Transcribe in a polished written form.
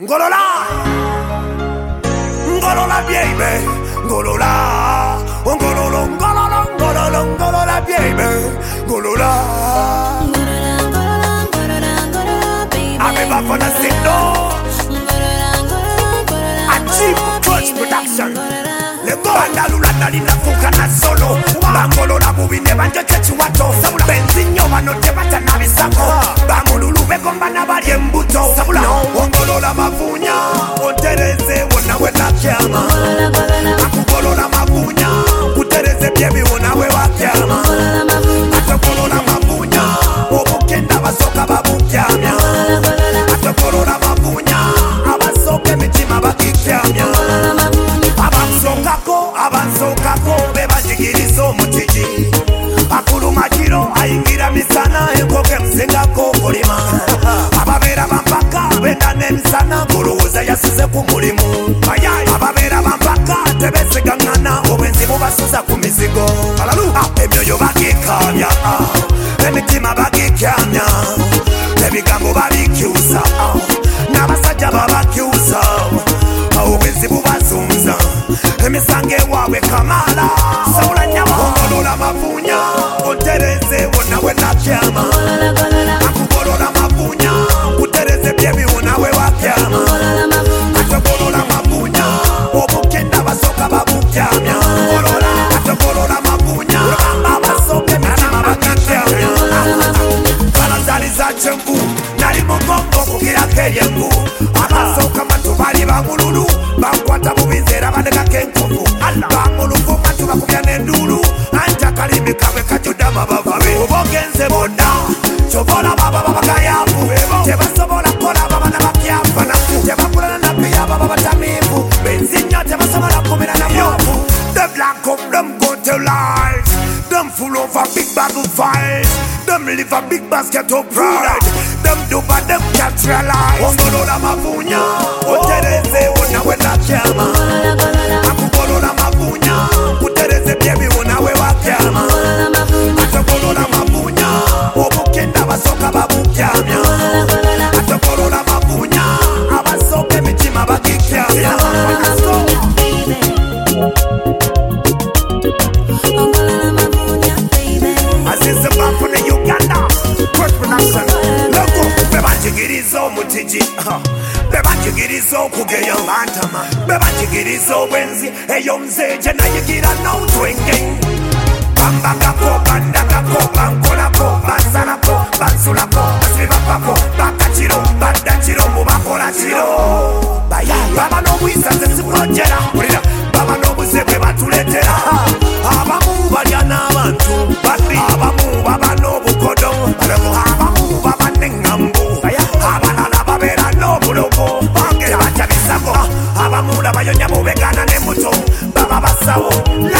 Ngolola, Ngolola baby, Ngolola, Ngololo, Ngololo, Ngololo, Ngolola baby, Ngolola. I'm ever gonna sing no. Achieve Touch Production. Le banda lulanda linafuka na solo. Bangolola mubine banje chechiwato. Benzinyo banote bata na bisako. Bangolulu begomba na bali embuto. Ongolola mavunya, otereze wona wena kyama. Akugolola mavunya, kutereze byebi wona we wakyama. Atogolola mavunya, obukenda basoka babukyamya. Atogolola mavunya, abasoke mitima bakikyamya. Abansokako bebajigiriza omutigi. Akuluma kiro ayingira misana enkoke msingako mulima. Ababeera bampaka benda n'emisana kulowooza yasize ku mulimu. Ababeera bampaka tebesigaŋŋana obwenzi bubasuza ku mizigo. Emyoyo bagikamya, emitima bagikyamya, ebigambo babikyusa, n'abasajja babakyusa, obwenzi bubazunza, emisango ewaabwe kamala. Sawula nnyama ongolola mavunya, otereze wonna we nakyama. Akugolola mavunya, kutereze byebi wonna we wakyama. Atogolola mavunya, obukenda basoka babukyamya. Atogolola mavunya, abasoka emitima bagikyamya. Kalazali za kyenvu, nali mugongo okugirako eryenvu. Abasoka matu bali bamululu, bankwata mu bizeera banekako enkovu. Bamuluvu matu bakubya n'enduulu, anja kalimi kabwe kajjudde amabava be. Oba ogenze bonna kyobola baba babagayaavu, tebasobola kukola baba nabakyafu, tebakulana nabbiya baba batamiivu, benzinnya tebasobola kumira na myovu. Them black come, them go to life. Them full of a big bag of fight. Them live a big basket of pride. Them do bad, them can't realize. Ongolola mavunya, otereze wona we nakyama. Akugolola mavunya, kutereze byebi wona we wakyama. Atogolola mavunya, obukenda basoka babukyamya. Atogolola mavunya, abasoka emitima bagikyamya. Azize bafu ne Uganda, Touch Production. Logo, bebanjigiriza omutigi, bebanjigiriza okugeya bantama, bebanjigiriza obwenzi, eyo mzeje nayigira n'otwenge. Bambagako, bandagako, bankolako, bansalako, bansulako, basibibapako, bakakiro, baddakiro, mubakola kiro. Baba n'obuyisa nze sibulojera, baba n'obuze bwe batuletera. Abamu balya n'abantu, abamu baba n'obukodo, abamu baba n'eŋŋambo, abalala babeera n'obulogo, bange batya bisago, abamu labayonya bubegana n'embuto, baba basawo.